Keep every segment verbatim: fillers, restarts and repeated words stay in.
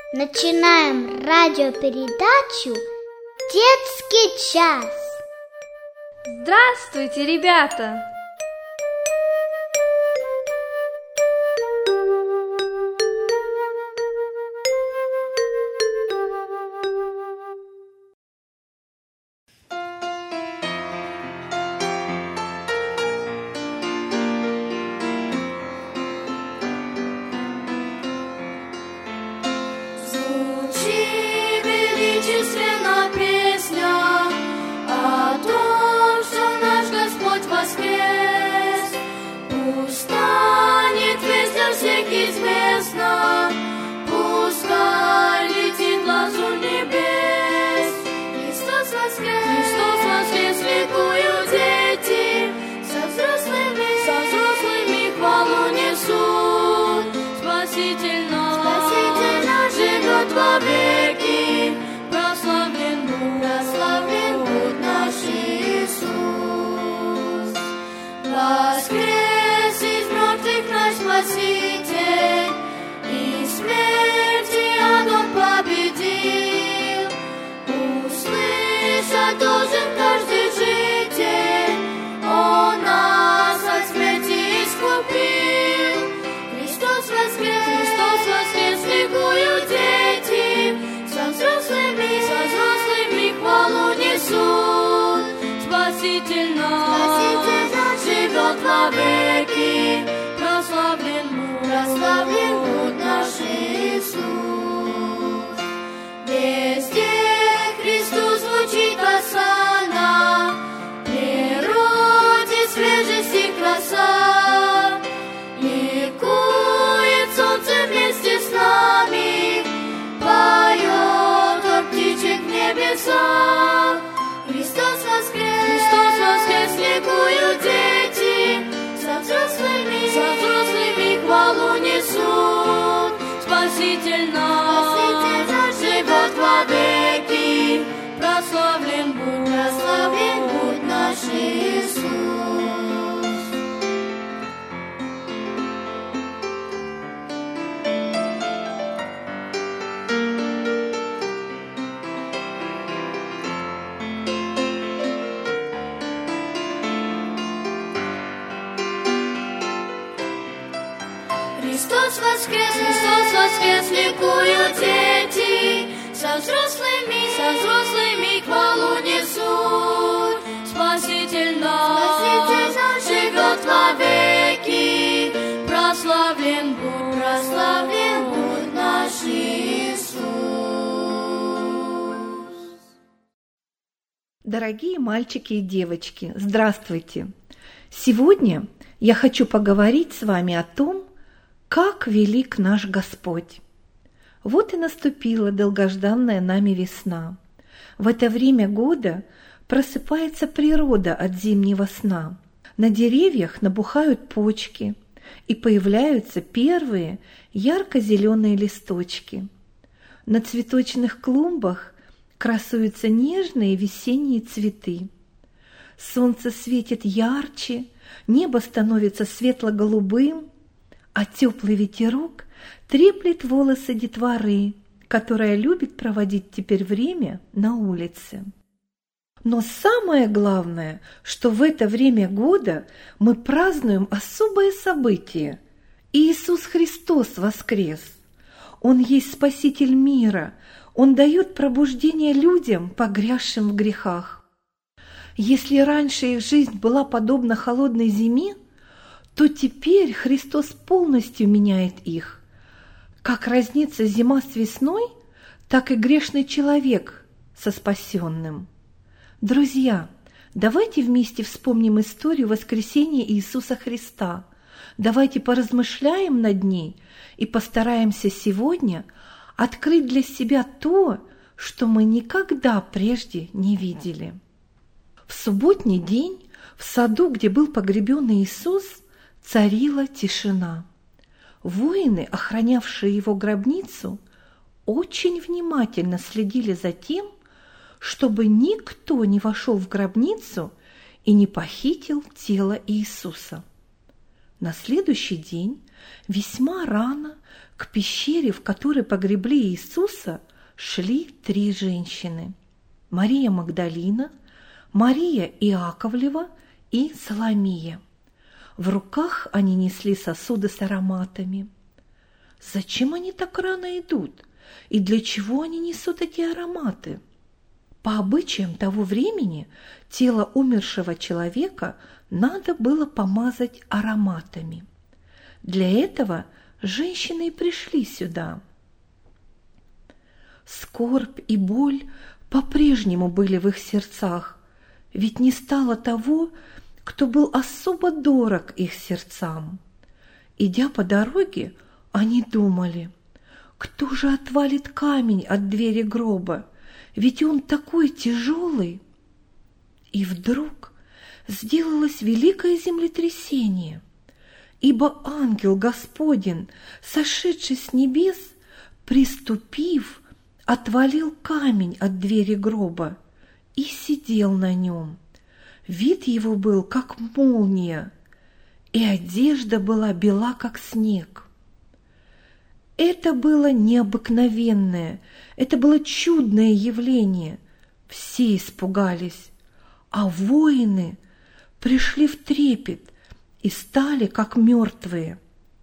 Начинаем радиопередачу «Детский час». Здравствуйте, ребята! Веки, прославлен Бог, прославлен Бог наш Иисус. Воскрес из мертвых наш Спаситель, и смерти адом победил. Услышать должен каждый житель, Он нас от смерти искупил. Христос воскрес, Христос воскрес, ликуют дети, со взрослыми, со взрослыми хвалу несут. Спаситель наш, Спаситель наш живет вовеки, прославлен Бог, прославлен Бог наш Иисус. Везде Христос звучит осанна, природе свежесть и краса. Ликует солнце вместе с нами, поет от птичек в небесах. Христос воскрес, Христос воскрес, ликуют дети, со взрослыми, со взрослыми хвалу несут. Спаситель наш, Спаситель наш живет вовеки, прославлен Бог, прославлен Бог наш Иисус. Христос воскрес, Христос воскрес, ликуют дети, со взрослыми, со взрослыми хвалу несут. Спаситель наш, Спаситель наш живет вовеки, прославлен Бог, прославлен Бог наш Иисус. Дорогие мальчики и девочки, здравствуйте! Сегодня я хочу поговорить с вами о том, как велик наш Господь. Вот и наступила долгожданная нами весна. В это время года просыпается природа от зимнего сна. На деревьях набухают почки, и появляются первые ярко-зеленые листочки. На цветочных клумбах красуются нежные весенние цветы. Солнце светит ярче, небо становится светло-голубым, а теплый ветерок треплет волосы детворы, которая любит проводить теперь время на улице. Но самое главное, что в это время года мы празднуем особое событие. Иисус Христос воскрес. Он есть Спаситель мира. Он дает пробуждение людям, погрязшим в грехах. Если раньше их жизнь была подобна холодной зиме, то теперь Христос полностью меняет их. Как разнится зима с весной, так и грешный человек со спасенным. Друзья, давайте вместе вспомним историю воскресения Иисуса Христа. Давайте поразмышляем над ней и постараемся сегодня открыть для себя то, что мы никогда прежде не видели. В субботний день в саду, где был погребен Иисус, царила тишина. Воины, охранявшие его гробницу, очень внимательно следили за тем, чтобы никто не вошел в гробницу и не похитил тело Иисуса. На следующий день, весьма рано, к пещере, в которой погребли Иисуса, шли три женщины: Мария Магдалина, Мария Иаковлева и Соломия. В руках они несли сосуды с ароматами. Зачем они так рано идут? И для чего они несут эти ароматы? По обычаям того времени тело умершего человека надо было помазать ароматами. Для этого женщины и пришли сюда. Скорбь и боль по-прежнему были в их сердцах, ведь не стало того, кто был особо дорог их сердцам. Идя по дороге, они думали: кто же отвалит камень от двери гроба, ведь он такой тяжелый. И вдруг сделалось великое землетрясение, ибо ангел Господень, сошедший с небес, приступив, отвалил камень от двери гроба и сидел на нем. Вид его был, как молния, и одежда была бела, как снег. Это было необыкновенное, это было чудное явление. Все испугались, а воины пришли в трепет и стали как мертвые.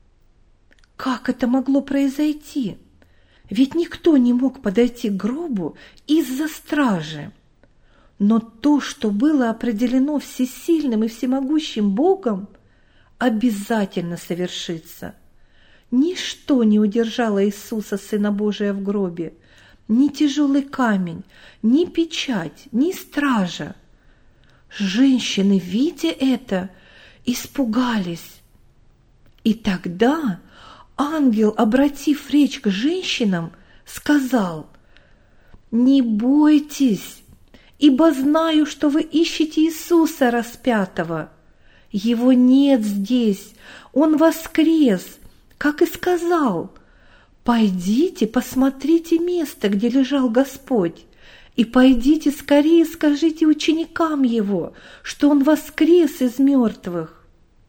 Как это могло произойти? Ведь никто не мог подойти к гробу из-за стражи. Но то, что было определено всесильным и всемогущим Богом, обязательно совершится. Ничто не удержало Иисуса, Сына Божия, в гробе, ни тяжелый камень, ни печать, ни стража. Женщины, видя это, испугались. И тогда ангел, обратив речь к женщинам, сказал: «Не бойтесь, ибо знаю, что вы ищете Иисуса распятого. Его нет здесь, Он воскрес, как и сказал. Пойдите, посмотрите место, где лежал Господь, и пойдите скорее скажите ученикам Его, что Он воскрес из мертвых».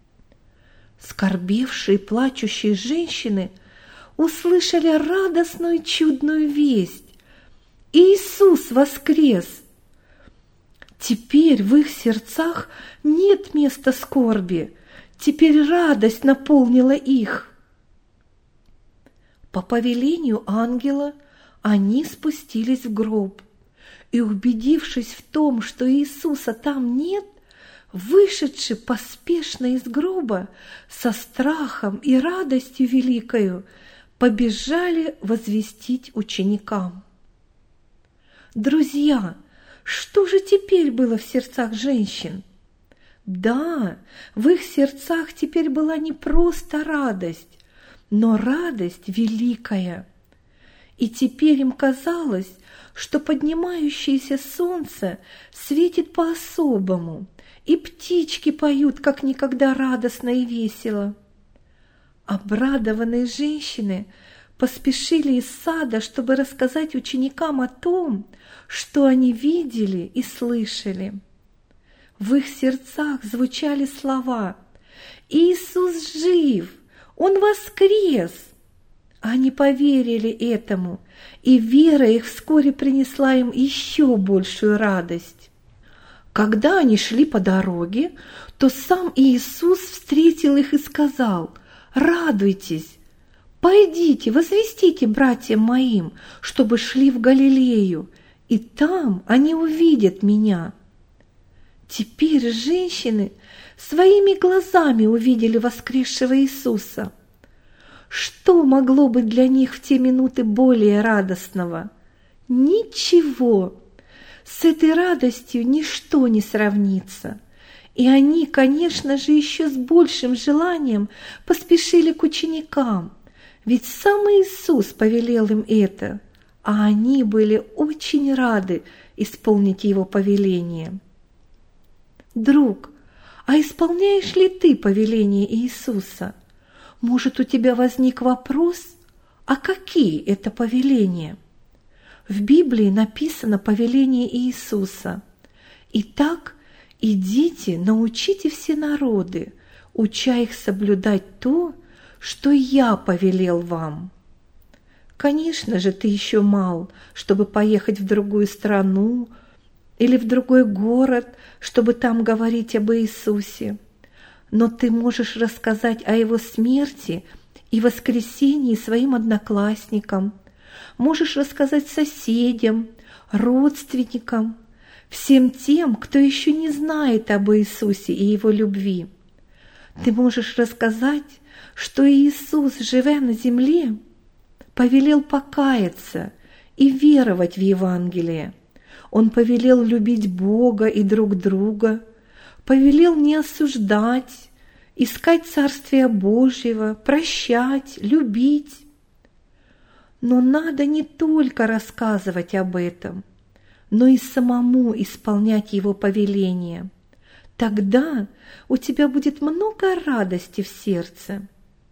Скорбевшие и плачущие женщины услышали радостную чудную весть: Иисус воскрес! Теперь в их сердцах нет места скорби, теперь радость наполнила их. По повелению ангела они спустились в гроб, и, убедившись в том, что Иисуса там нет, вышедши поспешно из гроба, со страхом и радостью великою, побежали возвестить ученикам. Друзья, что же теперь было в сердцах женщин? Да, в их сердцах теперь была не просто радость, но радость великая. И теперь им казалось, что поднимающееся солнце светит по-особому, и птички поют как никогда радостно и весело. Обрадованные женщины поспешили из сада, чтобы рассказать ученикам о том, что они видели и слышали. В их сердцах звучали слова: «Иисус жив! Он воскрес!» Они поверили этому, и вера их вскоре принесла им еще большую радость. Когда они шли по дороге, то сам Иисус встретил их и сказал: «Радуйтесь! Пойдите, возвестите братьям моим, чтобы шли в Галилею, и там они увидят меня». Теперь женщины своими глазами увидели воскресшего Иисуса. Что могло быть для них в те минуты более радостного? Ничего. С этой радостью ничто не сравнится. И они, конечно же, еще с большим желанием поспешили к ученикам, ведь сам Иисус повелел им это, а они были очень рады исполнить Его повеление. Друг, а исполняешь ли ты повеление Иисуса? Может, у тебя возник вопрос, а какие это повеления? В Библии написано повеление Иисуса: «Итак, идите, научите все народы, уча их соблюдать то, что я повелел вам. Конечно же, ты еще мал, чтобы поехать в другую страну или в другой город, чтобы там говорить об Иисусе. Но ты можешь рассказать о Его смерти и воскресении своим одноклассникам, можешь рассказать соседям, родственникам, всем тем, кто еще не знает об Иисусе и Его любви. Ты можешь рассказать, что Иисус, живя на земле, повелел покаяться и веровать в Евангелие. Он повелел любить Бога и друг друга, повелел не осуждать, искать Царствия Божьего, прощать, любить. Но надо не только рассказывать об этом, но и самому исполнять Его повеления. Тогда у тебя будет много радости в сердце.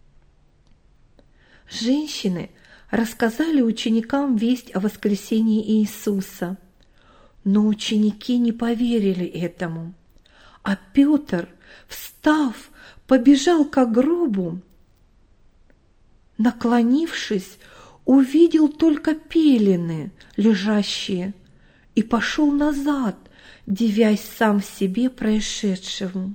Женщины рассказали ученикам весть о воскресении Иисуса, но ученики не поверили этому. А Петр, встав, побежал к гробу, наклонившись, увидел только пелены, лежащие, и пошел назад, дивясь сам себе происшедшему.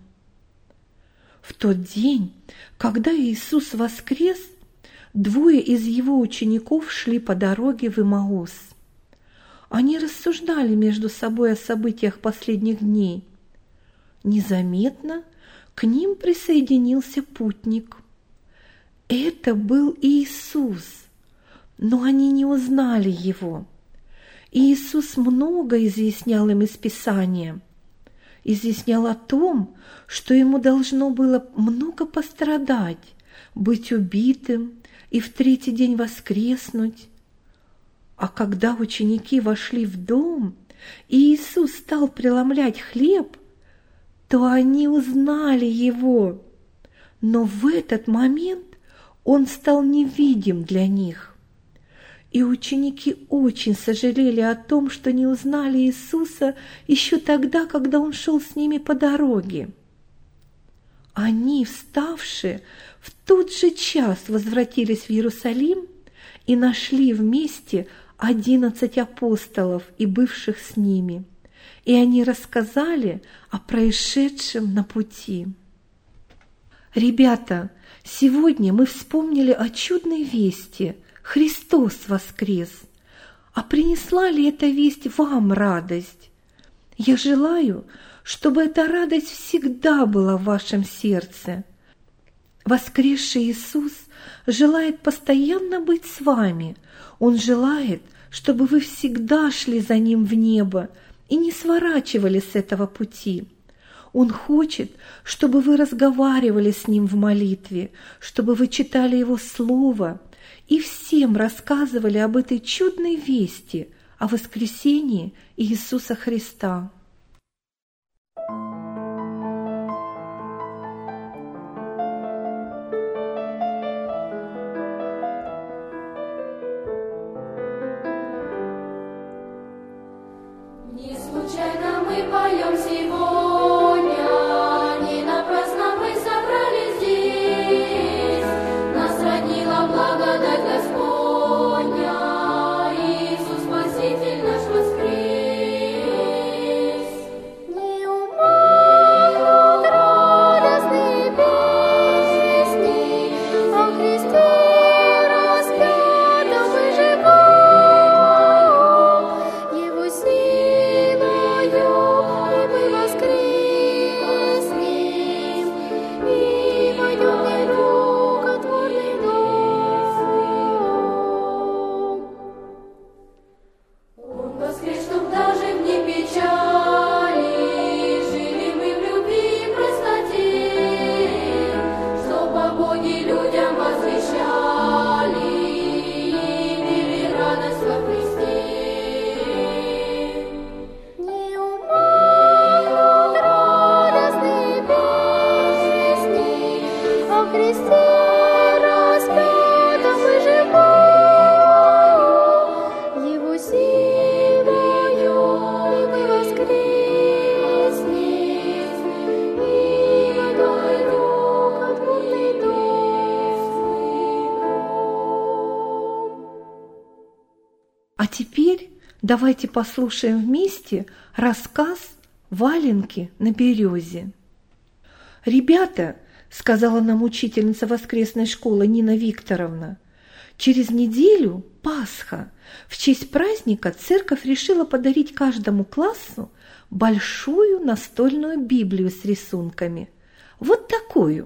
В тот день, когда Иисус воскрес, двое из его учеников шли по дороге в Имаус. Они рассуждали между собой о событиях последних дней. Незаметно к ним присоединился путник. Это был Иисус, но они не узнали его. Иисус много изъяснял им из Писания, изъяснял о том, что ему должно было много пострадать, быть убитым и в третий день воскреснуть. А когда ученики вошли в дом, и Иисус стал преломлять хлеб, то они узнали его, но в этот момент он стал невидим для них. И ученики очень сожалели о том, что не узнали Иисуса еще тогда, когда Он шел с ними по дороге. Они, вставшие, в тот же час возвратились в Иерусалим и нашли вместе одиннадцать апостолов и бывших с ними, и они рассказали о происшедшем на пути. Ребята, сегодня мы вспомнили о чудной вести – Христос воскрес. А принесла ли эта весть вам радость? Я желаю, чтобы эта радость всегда была в вашем сердце. Воскресший Иисус желает постоянно быть с вами. Он желает, чтобы вы всегда шли за Ним в небо и не сворачивали с этого пути. Он хочет, чтобы вы разговаривали с Ним в молитве, чтобы вы читали Его Слово и всем рассказывали об этой чудной вести о воскресении Иисуса Христа. Не случайно мы поем сегодня, не напрасно мы собрались здесь. Нас роднила благодать Господня, Иисус Спаситель наш воскрес. А теперь давайте послушаем вместе рассказ «Валенки на березе». «Ребята», – сказала нам учительница воскресной школы Нина Викторовна, – «через неделю Пасха. В честь праздника церковь решила подарить каждому классу большую настольную Библию с рисунками. Вот такую».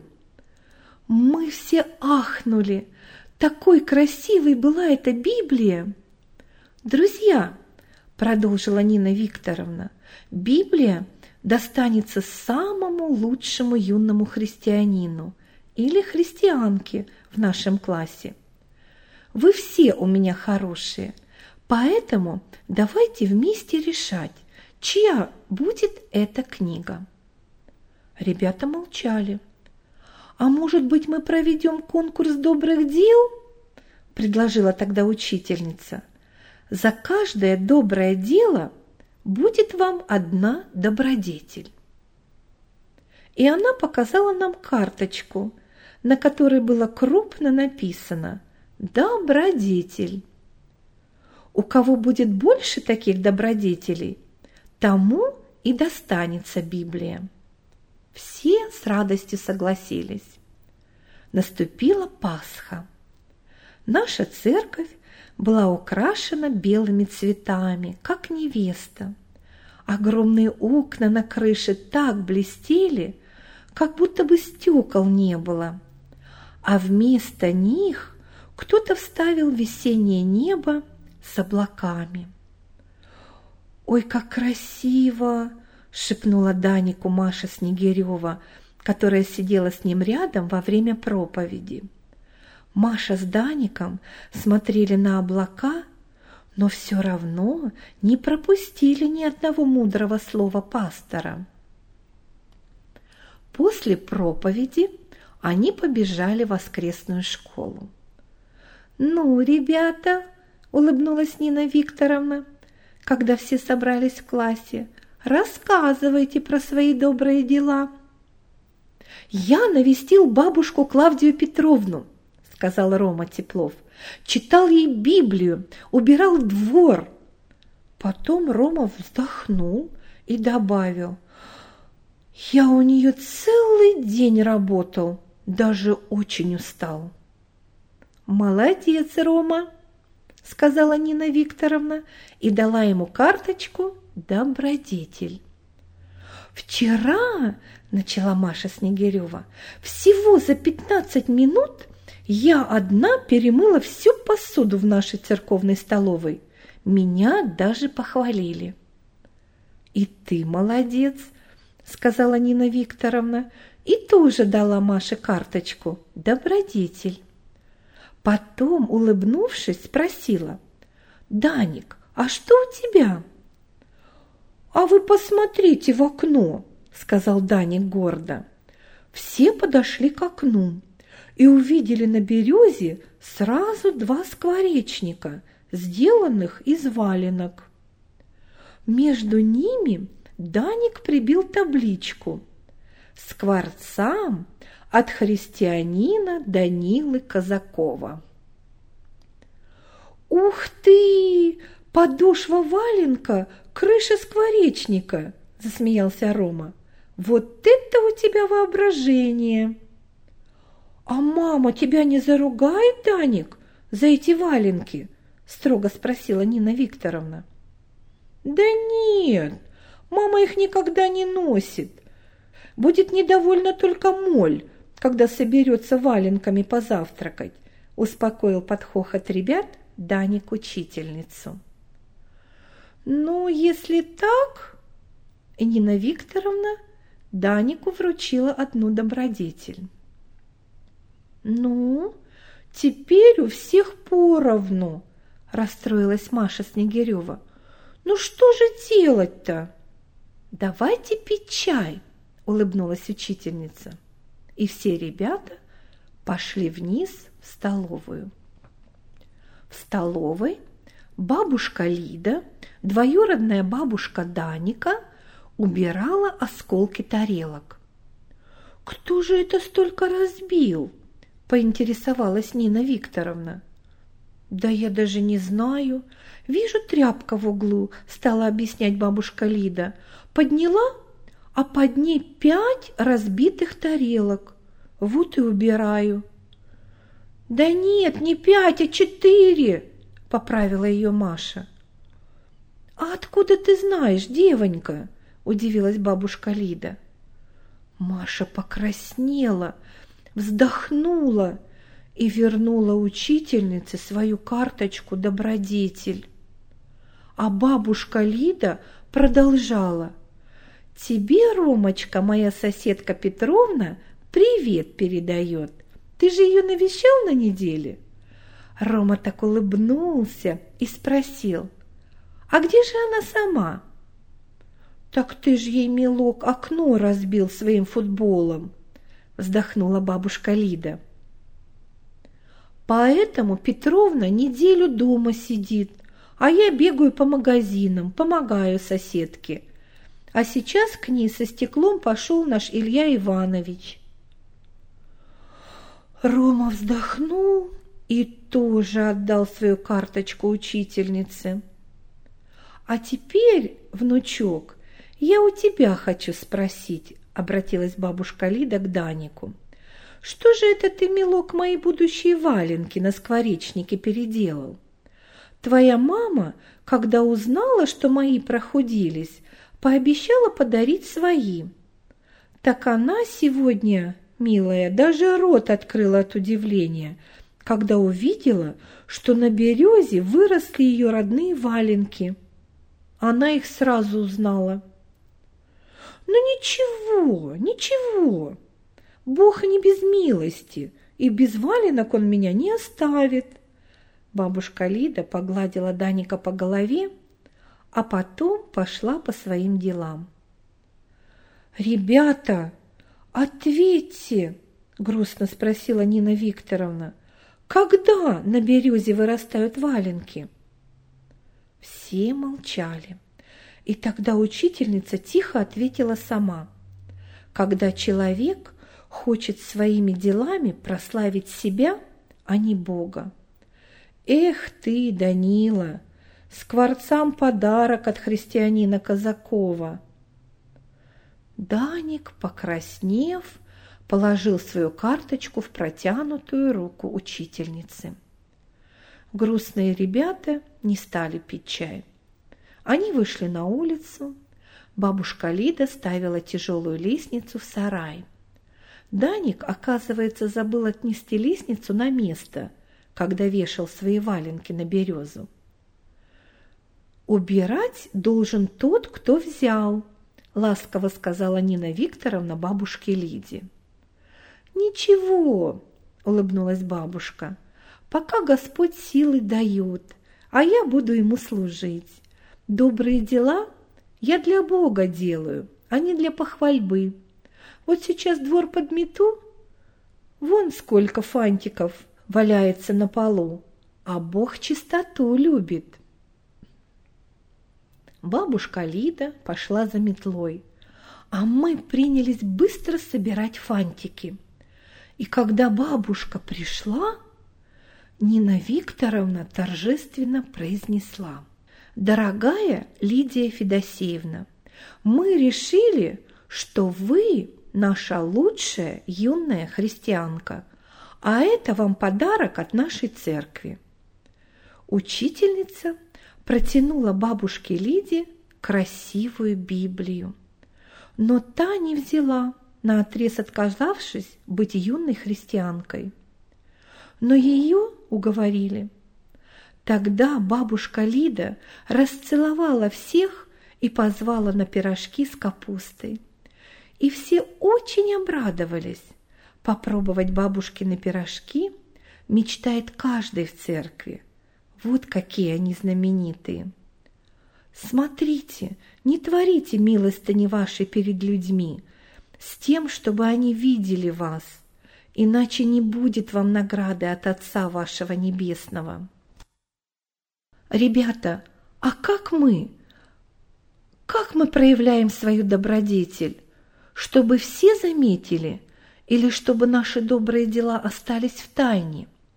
Мы все ахнули. Такой красивой была эта Библия. «Друзья», – продолжила Нина Викторовна, – «Библия достанется самому лучшему юному христианину или христианке в нашем классе. Вы все у меня хорошие, поэтому давайте вместе решать, чья будет эта книга». Ребята молчали. «А может быть, мы проведем конкурс добрых дел?» – предложила тогда учительница. «За каждое доброе дело будет вам одна добродетель». И она показала нам карточку, на которой было крупно написано «Добродетель». У кого будет больше таких добродетелей, тому и достанется Библия. Все с радостью согласились. Наступила Пасха. Наша церковь была украшена белыми цветами, как невеста. Огромные окна на крыше так блестели, как будто бы стекол не было. А вместо них кто-то вставил весеннее небо с облаками. «Ой, как красиво!» – шепнула Данику Маша Снегирева, которая сидела с ним рядом во время проповеди. Маша с Даником смотрели на облака, но все равно не пропустили ни одного мудрого слова пастора. После проповеди они побежали в воскресную школу. «Ну, ребята», – улыбнулась Нина Викторовна, когда все собрались в классе, – «рассказывайте про свои добрые дела». «Я навестил бабушку Клавдию Петровну», – сказал Рома Теплов. «Читал ей Библию, убирал двор». Потом Рома вздохнул и добавил: «Я у нее целый день работал, даже очень устал». «Молодец, Рома», – сказала Нина Викторовна и дала ему карточку «Добродетель». «Вчера, – начала Маша Снегирева, – всего за пятнадцать минут я одна перемыла всю посуду в нашей церковной столовой. Меня даже похвалили». «И ты молодец», – сказала Нина Викторовна и тоже дала Маше карточку «Добродетель». Потом, улыбнувшись, спросила: «Даник, а что у тебя?» «А вы посмотрите в окно», – сказал Даник гордо. Все подошли к окну и увидели на березе сразу два скворечника, сделанных из валенок. Между ними Даник прибил табличку: «Скворцам от христианина Данилы Казакова». «Ух ты! Подошва валенка, крыша скворечника!» – засмеялся Рома. «Вот это у тебя воображение!» «А мама тебя не заругает, Даник, за эти валенки?» – строго спросила Нина Викторовна. «Да нет, мама их никогда не носит. Будет недовольна только Моль, когда соберется валенками позавтракать», – успокоил под хохот ребят Даник учительницу. «Ну, если так...» И Нина Викторовна Данику вручила одну добродетель. «Ну, теперь у всех поровну», – расстроилась Маша Снегирева. «Ну что же делать-то?» «Давайте пить чай», – улыбнулась учительница. И все ребята пошли вниз в столовую. В столовой бабушка Лида, двоюродная бабушка Даника, убирала осколки тарелок. «Кто же это столько разбил?» – поинтересовалась Нина Викторовна. Да я даже не знаю. Вижу, тряпка в углу, стала объяснять бабушка Лида. Подняла, а под ней пять разбитых тарелок. Вот и убираю. Да нет, не пять, а четыре, поправила ее Маша. А откуда ты знаешь, девонька? Удивилась бабушка Лида. Маша покраснела, вздохнула и вернула учительнице свою карточку «Добродетель». А бабушка Лида продолжала. «Тебе, Ромочка, моя соседка Петровна, привет передает. Ты же ее навещал на неделе?» Рома так улыбнулся и спросил. «А где же она сама?» «Так ты же ей, милок, окно разбил своим футболом», вздохнула бабушка Лида. «Поэтому Петровна неделю дома сидит, а я бегаю по магазинам, помогаю соседке. А сейчас к ней со стеклом пошел наш Илья Иванович». Рома вздохнул и тоже отдал свою карточку учительнице. «А теперь, внучок, я у тебя хочу спросить», обратилась бабушка Лида к Данику. «Что же это ты, милок, мои будущие валенки на скворечнике переделал? Твоя мама, когда узнала, что мои прохудились, пообещала подарить свои. Так она сегодня, милая, даже рот открыла от удивления, когда увидела, что на березе выросли ее родные валенки. Она их сразу узнала». «Ну ничего, ничего, Бог не без милости, и без валенок он меня не оставит». Бабушка Лида погладила Даника по голове, а потом пошла по своим делам. «Ребята, ответьте!» – грустно спросила Нина Викторовна. «Когда на березе вырастают валенки?» Все молчали, и тогда учительница тихо ответила сама. «Когда человек хочет своими делами прославить себя, а не Бога». «Эх ты, Данила, скворцам подарок от христианина Казакова». Даник, покраснев, положил свою карточку в протянутую руку учительницы. Грустные ребята не стали пить чай. Они вышли на улицу. Бабушка Лида ставила тяжелую лестницу в сарай. Даник, оказывается, забыл отнести лестницу на место, когда вешал свои валенки на березу. «Убирать должен тот, кто взял», – ласково сказала Нина Викторовна бабушке Лиде. «Ничего», – улыбнулась бабушка, – «пока Господь силы дает, а я буду ему служить. Добрые дела я для Бога делаю, а не для похвальбы. Вот сейчас двор подмету, вон сколько фантиков валяется на полу, а Бог чистоту любит». Бабушка Лида пошла за метлой, а мы принялись быстро собирать фантики. И когда бабушка пришла, Нина Викторовна торжественно произнесла: «Дорогая Лидия Федосеевна, мы решили, что вы наша лучшая юная христианка, а это вам подарок от нашей церкви». Учительница протянула бабушке Лиде красивую Библию, но та не взяла, наотрез отказавшись быть юной христианкой. Но ее уговорили. Тогда бабушка Лида расцеловала всех и позвала на пирожки с капустой. И все очень обрадовались. Попробовать бабушкины пирожки мечтает каждый в церкви. Вот какие они знаменитые. Смотрите, не творите милостыни вашей перед людьми, с тем, чтобы они видели вас, иначе не будет вам награды от Отца вашего Небесного. Ребята, а как мы? Как мы проявляем свою добродетель? Чтобы все заметили или чтобы наши добрые дела остались в тайне?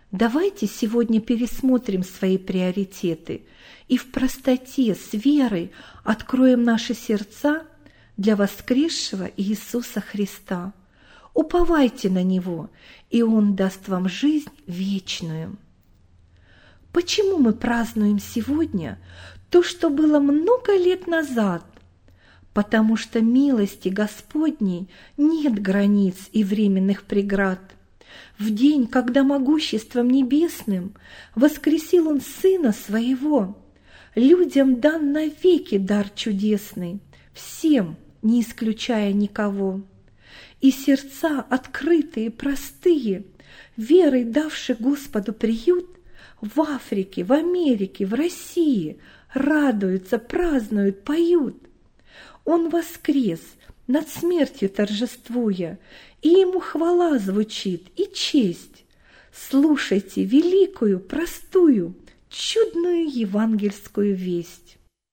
Давайте сегодня пересмотрим свои приоритеты и в простоте, с верой откроем наши сердца для воскресшего Иисуса Христа. Уповайте на Него, и Он даст вам жизнь вечную. Почему мы празднуем сегодня то, что было много лет назад? Потому что милости Господней нет границ и временных преград. В день, когда могуществом небесным воскресил Он Сына Своего, людям дан навеки дар чудесный, всем, не исключая никого. И сердца открытые, простые, верой давшие Господу приют, в Африке, в Америке, в России радуются, празднуют, поют. Он воскрес, над смертью торжествуя, и Ему хвала звучит и честь. Слушайте великую, простую, чудную евангельскую весть.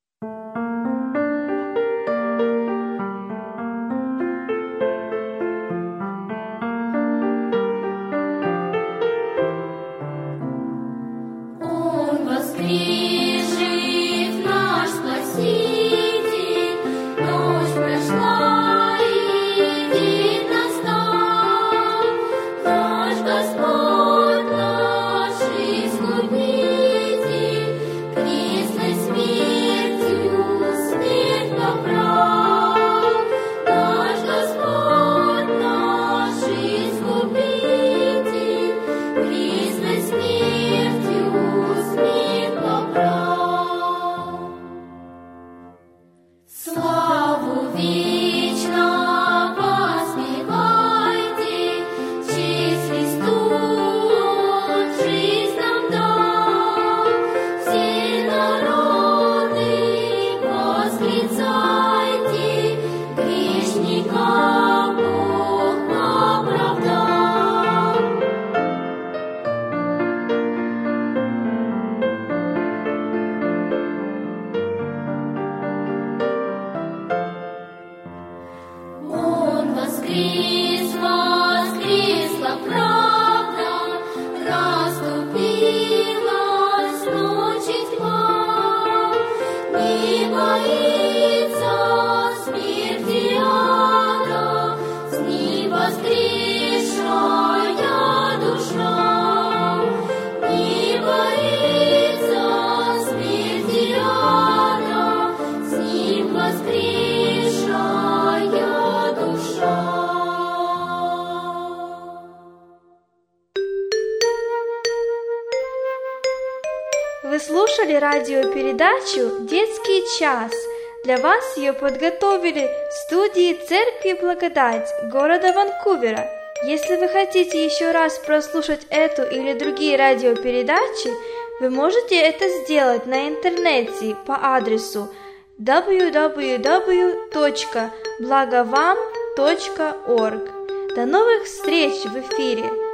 Вы слушали радиопередачу «Детский час». Для вас ее подготовили в студии Церкви Благодать города Ванкувера. Если вы хотите еще раз прослушать эту или другие радиопередачи, вы можете это сделать на интернете по адресу дабл ю дабл ю дабл ю точка благовам точка орг. До новых встреч в эфире!